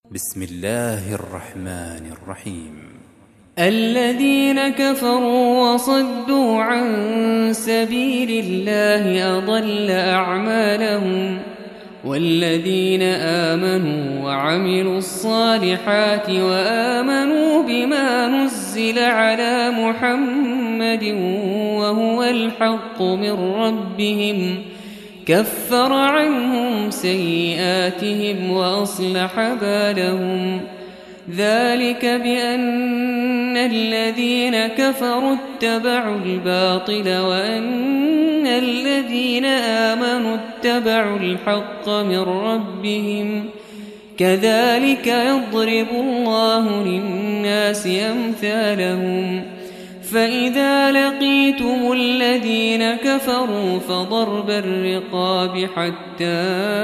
بسم الله الرحمن الرحيم. الذين كفروا وصدوا عن سبيل الله أضل أعمالهم، والذين آمنوا وعملوا الصالحات وآمنوا بما نزل على محمد وهو الحق من ربهم كفر عنهم سيئاتهم وأصلح بالهم. ذلك بأن الذين كفروا اتبعوا الباطل وأن الذين آمنوا اتبعوا الحق من ربهم، كذلك يضرب الله للناس أمثالهم. فإذا لقيتم الذين كفروا فضرب الرقاب حتى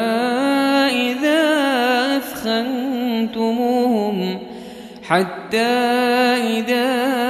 إذا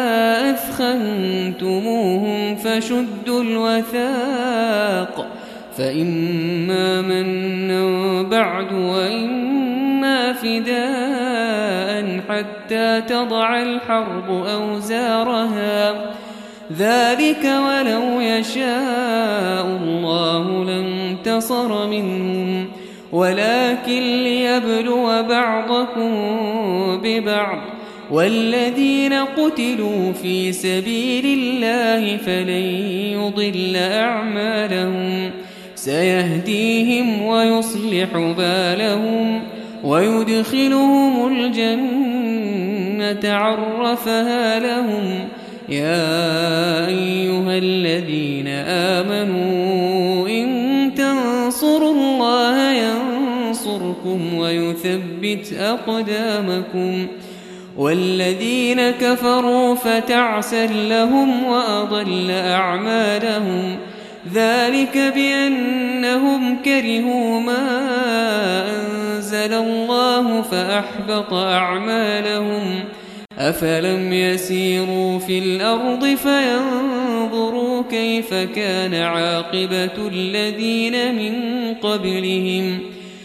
أثخنتموهم فشدوا الوثاق، فإما منا بعد وإما فداء حتى تضع الحرب أوزارها. ذلك ولو يشاء الله لانتصر منهم، ولكن ليبلو بعضكم ببعض. والذين قتلوا في سبيل الله فلن يضل أعمالهم، سيهديهم ويصلح بالهم ويدخلهم الجنة عرفها لهم. يا أيها الذين آمنوا إن تنصروا الله ينصركم ويثبت أقدامكم. والذين كفروا فتعسا لهم وأضل أعمالهم. ذلك بأنهم كرهوا ما أنزل الله فأحبط أعمالهم. أفلم يسيروا في الأرض فينظروا كيف كان عاقبة الذين من قبلهم،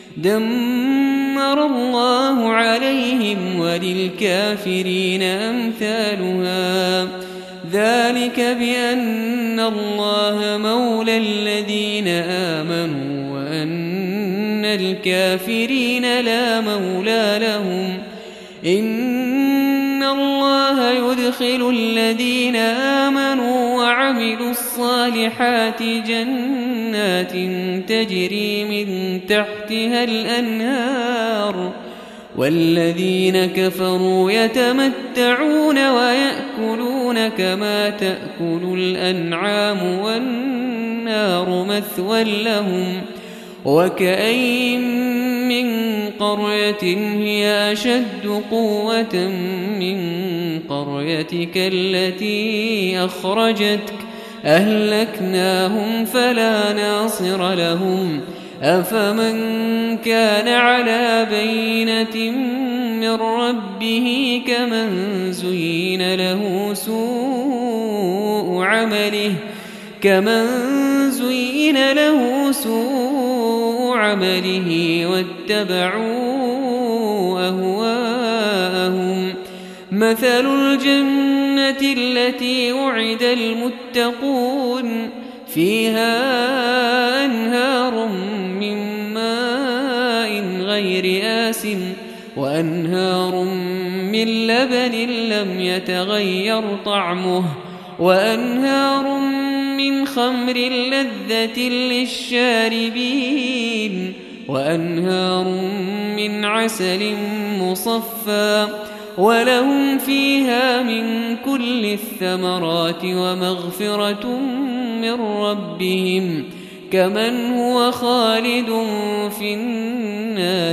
دمر الله عليهم وللكافرين أمثالها. ذلك بأن الله مولى الذين آمنوا وأن الكافرين لا مولى لهم. إن الله يدخل الذين آمنوا وعملوا الصالحات جنات تجري من تحتها الأنهار، والذين كفروا يتمتعون ويأكلون كما تأكل الأنعام والنار مثوى لهم. وكأين من قرية هي أشد قوة من قريتك التي أخرجتك أهلكناهم فلا ناصر لهم. أفمن كان على بينة من ربه كمن زين له سوء عمله واتبعوا أهواءهم. مثل الجنة التي وعد المتقون فيها أنهار من ماء غير آسن وأنهار من لبن لم يتغير طعمه وأنهار من خمر لذة للشاربين وأنهار من عسل مصفى ولهم فيها من كل الثمرات ومغفرة من ربهم كمن هو خالد في النار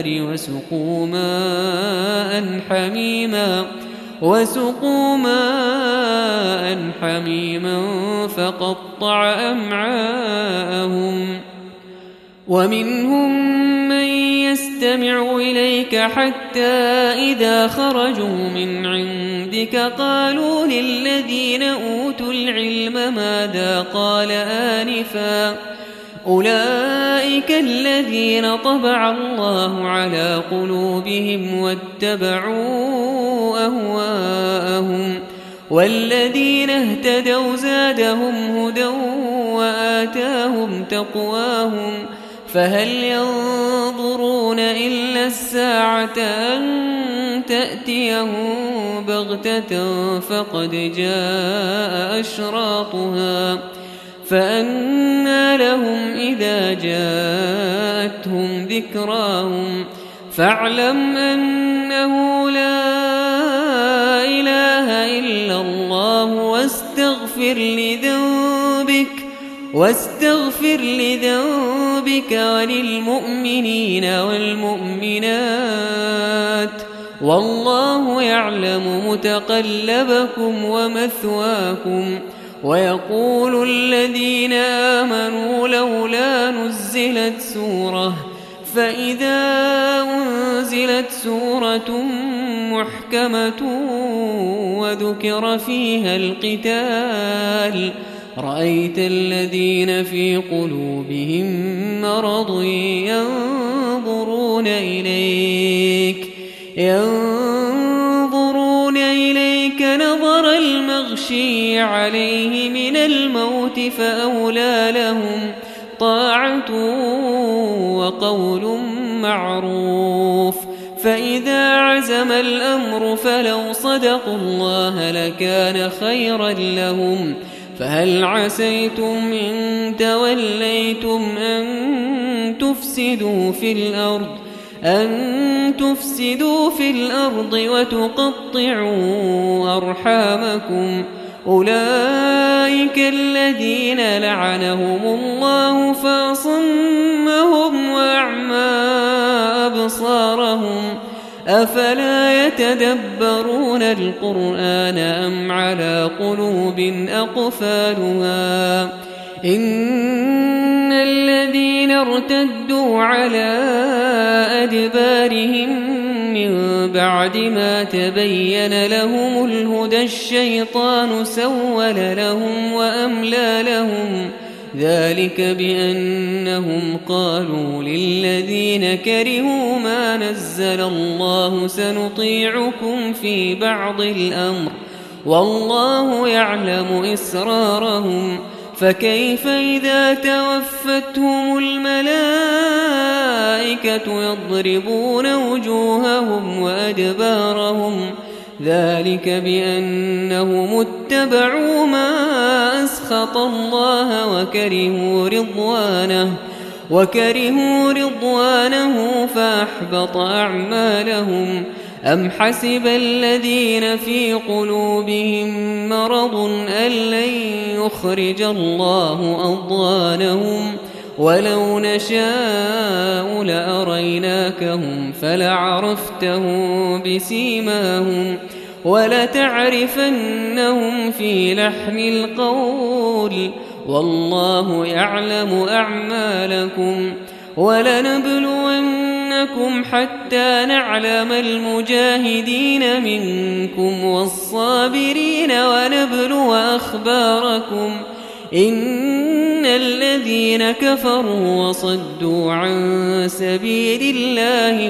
وسقوا ماء حميما فقطع أمعاءهم. ومنهم من يستمع إليك حتى إذا خرجوا من عندك قالوا للذين أوتوا العلم ماذا قال آنفا أولئك الذين طبع الله على قلوبهم واتبعوا أهواءهم والذين اهتدوا زادهم هدى وآتاهم تقواهم فهل ينظرون إلا الساعة أن تأتيهم بغتة فقد جاء أشراطها فأنى لهم إذا جاءتهم ذكراهم فاعلم أنه لا إله إلا الله واستغفر لذنبك وللمؤمنين والمؤمنات والله يعلم متقلبكم ومثواكم ويقول الذين آمنوا لولا نزلت سورة فإذا أنزلت سورة محكمة وذكر فيها القتال رأيت الذين في قلوبهم مرض ينظرون إليك نظر المغشي عليه من الموت فأولى لهم طاعة وقول معروف فإذا عزم الأمر فلو صدقوا الله لكان خيرا لهم فهل عسيتم إن توليتم أن تفسدوا في الأرض وتقطعوا أرحامكم أولئك الذين لعنهم الله فأصمهم وأعمى أبصارهم أفلا يتدبرون القرآن أم على قلوب أقفالها إن الذين ارتدوا على أدبارهم من بعد ما تبين لهم الهدى الشيطان سول لهم وأملى لهم ذلك بأنهم قالوا للذين كرهوا ما نزل الله سنطيعكم في بعض الأمر والله يعلم إسرارهم فكيف إذا توفتهم الملائكة يضربون وجوههم وأدبارهم ذلك بأنهم اتبعوا ما أسخط الله وكرهوا رضوانه فأحبط أعمالهم أم حسب الذين في قلوبهم مرض أن لن يخرج الله أضغانهم ولو نشاء لأريناكهم فلعرفتهم بسيماهم ولتعرفنهم في لحن القول والله يعلم أعمالكم ولنبلونكم حتى نعلم المجاهدين منكم والصابرين ونبلو أخباركم إن الذين كفروا وصدوا عن سبيل الله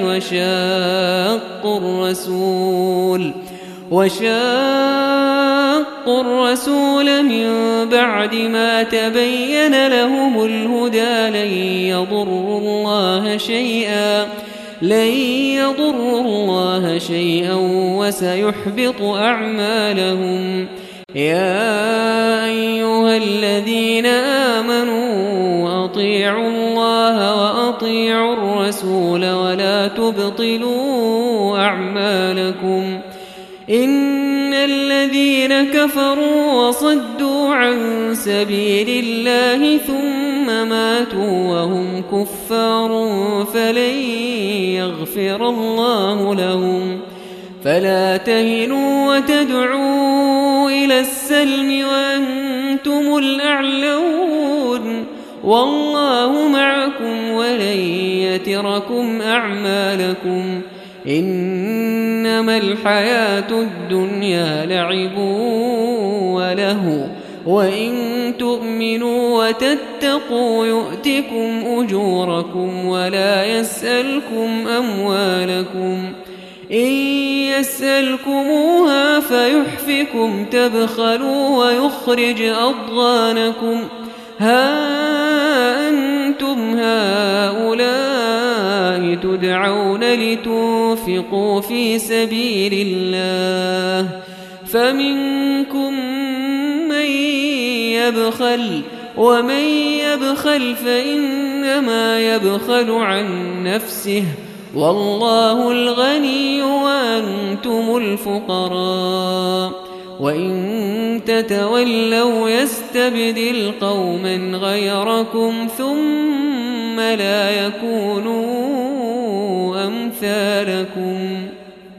وشاقوا الرسول من بعد ما تبين لهم الهدى لن يضروا الله شيئا وسيحبط أعمالهم يا أيها الذين آمنوا أطيعوا الله وأطيعوا الرسول ولا تبطلوا أعمالكم إن الذين كفروا وصدوا عن سبيل الله ثم ماتوا وهم كفار فلن يغفر الله لهم فلا تهنوا وتدعوا إلى السلم وأنتم الأعلون والله معكم ولن يتركم أعمالكم إنما الحياة الدنيا لعب وله وإن تؤمنوا وتتقوا يؤتكم أجوركم ولا يسألكم أموالكم إن يسألكموها فيحفكم تبخلوا ويخرج أضغانكم ها أنتم هؤلاء تدعون لتنفقوا في سبيل الله فمنكم من يبخل ومن يبخل فإنما يبخل عن نفسه والله الغني وأنتم الفقراء وإن تتولوا يستبدل قوما غيركم ثم لا يكونوا أمثالكم